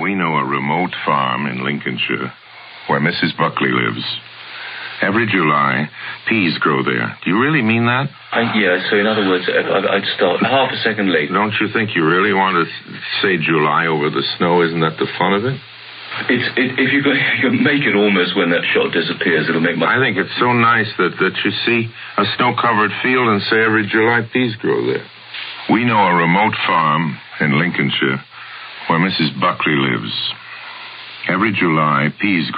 We know a remote farm in Lincolnshire where Mrs. Buckley lives. Every July, peas grow there. Do you really mean that? Yeah, so in other words, I'd start half a second late. Don't you think you really want to say July over the snow? Isn't that the fun of it? If you can make it almost when that shot disappears, it'll make my... I think it's so nice that you see a snow-covered field and say every July peas grow there. We know a remote farm in Lincolnshire where Mrs. Buckley lives. Every July, peas grow